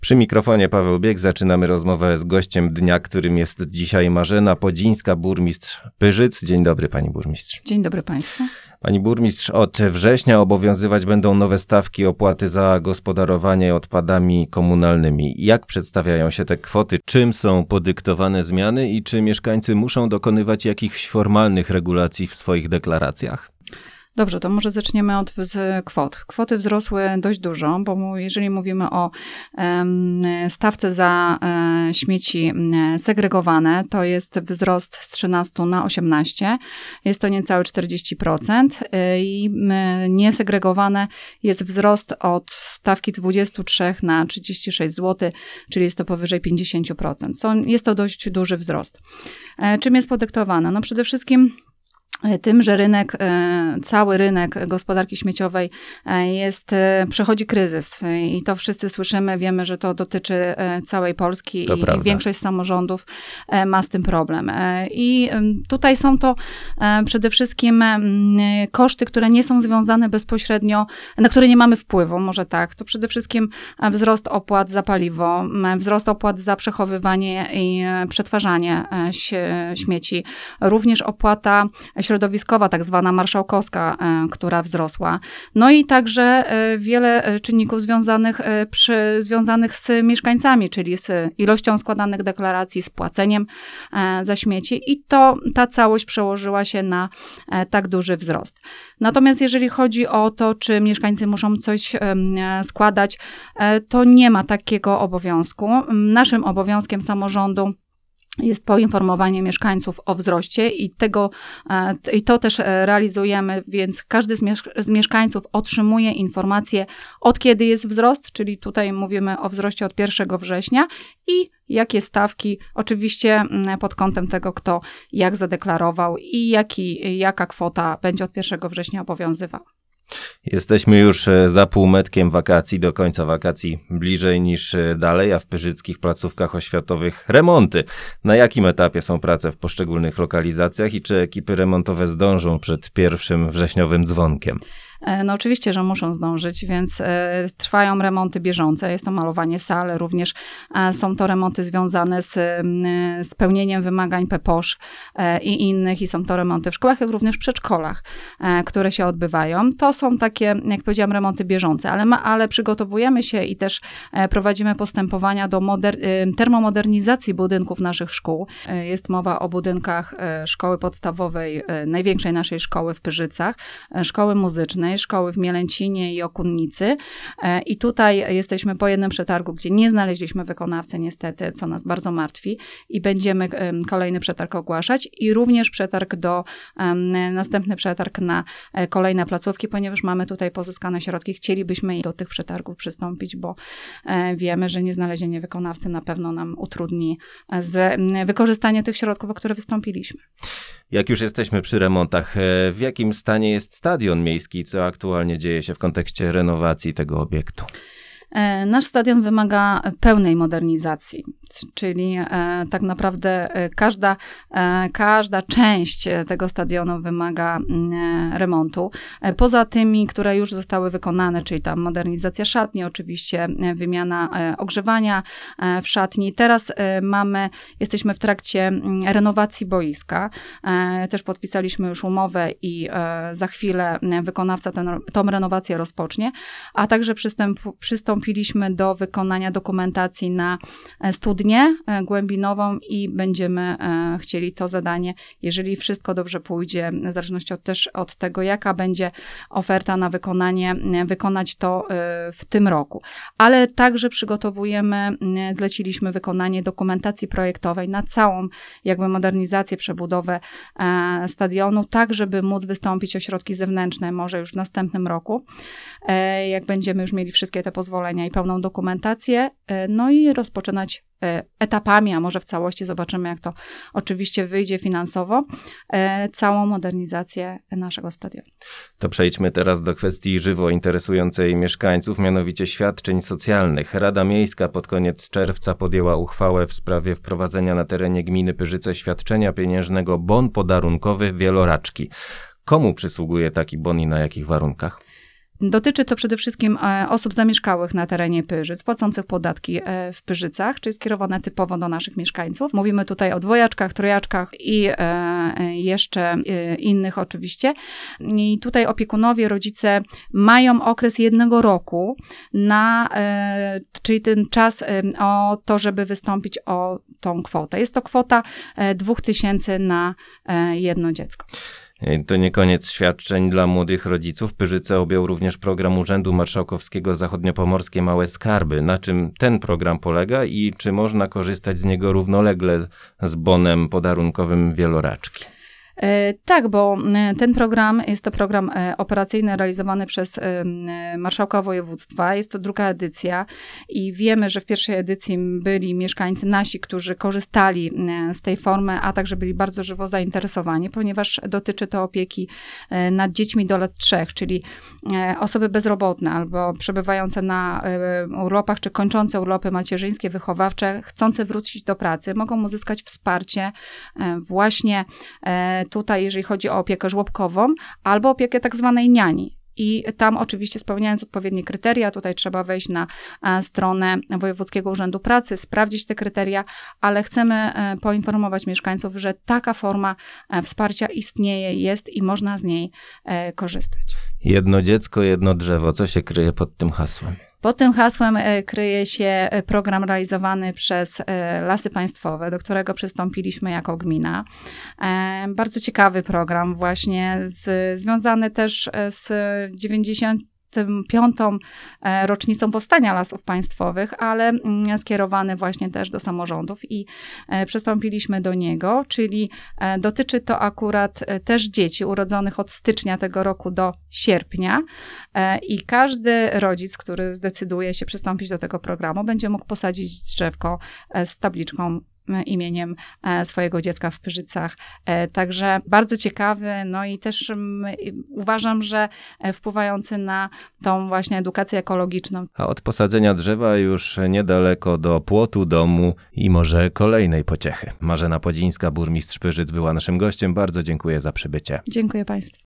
Przy mikrofonie Paweł Bieg. Zaczynamy rozmowę z gościem dnia, którym jest dzisiaj Marzena Podzińska, burmistrz Pyrzyc. Dzień dobry, pani burmistrz. Dzień dobry państwu. Pani burmistrz, od września obowiązywać będą nowe stawki opłaty za gospodarowanie odpadami komunalnymi. Jak przedstawiają się te kwoty? Czym są podyktowane zmiany i czy mieszkańcy muszą dokonywać jakichś formalnych regulacji w swoich deklaracjach? Dobrze, to może zaczniemy od kwot. Kwoty wzrosły dość dużo, bo jeżeli mówimy o stawce za śmieci segregowane, to jest wzrost z 13 na 18, jest to niecałe 40% i niesegregowane jest wzrost od stawki 23 na 36 zł, czyli jest to powyżej 50%. Jest to dość duży wzrost. Czym jest podyktowane? No przede wszystkim tym, że cały rynek gospodarki śmieciowej przechodzi kryzys i to wszyscy słyszymy, wiemy, że to dotyczy całej Polski i większość samorządów ma z tym problem. I tutaj są to przede wszystkim koszty, które nie są związane bezpośrednio, na które nie mamy wpływu, może tak. To przede wszystkim wzrost opłat za paliwo, wzrost opłat za przechowywanie i przetwarzanie śmieci, również opłata środowiskowa, tak zwana marszałkowska, która wzrosła. No i także wiele czynników związanych z mieszkańcami, czyli z ilością składanych deklaracji, z płaceniem za śmieci i ta całość przełożyła się na tak duży wzrost. Natomiast jeżeli chodzi o to, czy mieszkańcy muszą coś składać, to nie ma takiego obowiązku. Naszym obowiązkiem samorządu jest poinformowanie mieszkańców o wzroście i to też realizujemy, więc każdy z mieszkańców otrzymuje informację, od kiedy jest wzrost, czyli tutaj mówimy o wzroście od 1 września i jakie stawki, oczywiście pod kątem tego, kto jak zadeklarował i jaka kwota będzie od 1 września obowiązywała. Jesteśmy już za półmetkiem wakacji, do końca wakacji bliżej niż dalej, a w pyrzyckich placówkach oświatowych remonty. Na jakim etapie są prace w poszczególnych lokalizacjach i czy ekipy remontowe zdążą przed 1 wrześniowym dzwonkiem? No oczywiście, że muszą zdążyć, więc trwają remonty bieżące, jest to malowanie sal, również są to remonty związane z spełnieniem wymagań PEPOSZ i innych i są to remonty w szkołach, jak również w przedszkolach, które się odbywają. To są takie, jak powiedziałam, remonty bieżące, ale przygotowujemy się i też prowadzimy postępowania do termomodernizacji budynków naszych szkół. Jest mowa o budynkach szkoły podstawowej, największej naszej szkoły w Pyrzycach, szkoły muzycznej, szkoły w Mielęcinie i Okunnicy. I tutaj jesteśmy po jednym przetargu, gdzie nie znaleźliśmy wykonawcy niestety, co nas bardzo martwi i będziemy kolejny przetarg ogłaszać i również następny przetarg na kolejne placówki, ponieważ mamy tutaj pozyskane środki. Chcielibyśmy do tych przetargów przystąpić, bo wiemy, że nieznalezienie wykonawcy na pewno nam utrudni wykorzystanie tych środków, o które wystąpiliśmy. Jak już jesteśmy przy remontach, w jakim stanie jest stadion miejski, co aktualnie dzieje się w kontekście renowacji tego obiektu? Nasz stadion wymaga pełnej modernizacji, czyli tak naprawdę każda część tego stadionu wymaga remontu. Poza tymi, które już zostały wykonane, czyli tam modernizacja szatni, oczywiście wymiana ogrzewania w szatni. Teraz jesteśmy w trakcie renowacji boiska. Też podpisaliśmy już umowę i za chwilę wykonawca tą renowację rozpocznie, a także przystąpiliśmy do wykonania dokumentacji na studnię głębinową i będziemy chcieli to zadanie, jeżeli wszystko dobrze pójdzie, w zależności też od tego, jaka będzie oferta na wykonanie, wykonać to w tym roku. Ale także zleciliśmy wykonanie dokumentacji projektowej na całą modernizację, przebudowę stadionu, tak żeby móc wystąpić o środki zewnętrzne może już w następnym roku, jak będziemy już mieli wszystkie te pozwolenia i pełną dokumentację, no i rozpoczynać etapami, a może w całości, zobaczymy jak to oczywiście wyjdzie finansowo, całą modernizację naszego stadionu. To przejdźmy teraz do kwestii żywo interesującej mieszkańców, mianowicie świadczeń socjalnych. Rada Miejska pod koniec czerwca podjęła uchwałę w sprawie wprowadzenia na terenie gminy Pyrzyce świadczenia pieniężnego bon podarunkowy Wieloraczki. Komu przysługuje taki bon i na jakich warunkach? Dotyczy to przede wszystkim osób zamieszkałych na terenie Pyrzyc, płacących podatki w Pyrzycach, czyli skierowane typowo do naszych mieszkańców. Mówimy tutaj o dwojaczkach, trojaczkach i jeszcze innych oczywiście. I tutaj opiekunowie, rodzice mają okres 1 roku czyli ten czas o to, żeby wystąpić o tą kwotę. Jest to kwota 2000 na jedno dziecko. To nie koniec świadczeń dla młodych rodziców. Pyrzyce objął również program Urzędu Marszałkowskiego Zachodniopomorskie Małe Skarby. Na czym ten program polega i czy można korzystać z niego równolegle z bonem podarunkowym Wieloraczki? Tak, bo ten program jest to program operacyjny realizowany przez marszałka województwa. Jest to 2. edycja i wiemy, że w pierwszej edycji byli mieszkańcy nasi, którzy korzystali z tej formy, a także byli bardzo żywo zainteresowani, ponieważ dotyczy to opieki nad dziećmi do lat 3, czyli osoby bezrobotne albo przebywające na urlopach, czy kończące urlopy macierzyńskie, wychowawcze, chcące wrócić do pracy, mogą uzyskać wsparcie właśnie tutaj, jeżeli chodzi o opiekę żłobkową, albo opiekę tak zwanej niani. I tam oczywiście spełniając odpowiednie kryteria, tutaj trzeba wejść na stronę Wojewódzkiego Urzędu Pracy, sprawdzić te kryteria, ale chcemy poinformować mieszkańców, że taka forma wsparcia istnieje, jest i można z niej korzystać. Jedno dziecko, jedno drzewo. Co się kryje pod tym hasłem? Pod tym hasłem kryje się program realizowany przez Lasy Państwowe, do którego przystąpiliśmy jako gmina. Bardzo ciekawy program, właśnie związany też z 95. rocznicą powstania Lasów Państwowych, ale skierowany właśnie też do samorządów i przystąpiliśmy do niego, czyli dotyczy to akurat też dzieci urodzonych od stycznia tego roku do sierpnia i każdy rodzic, który zdecyduje się przystąpić do tego programu, będzie mógł posadzić drzewko z tabliczką imieniem swojego dziecka w Pyrzycach. Także bardzo ciekawy, no i też uważam, że wpływający na tą właśnie edukację ekologiczną. A od posadzenia drzewa już niedaleko do płotu, domu i może kolejnej pociechy. Marzena Podzińska, burmistrz Pyrzyc, była naszym gościem. Bardzo dziękuję za przybycie. Dziękuję Państwu.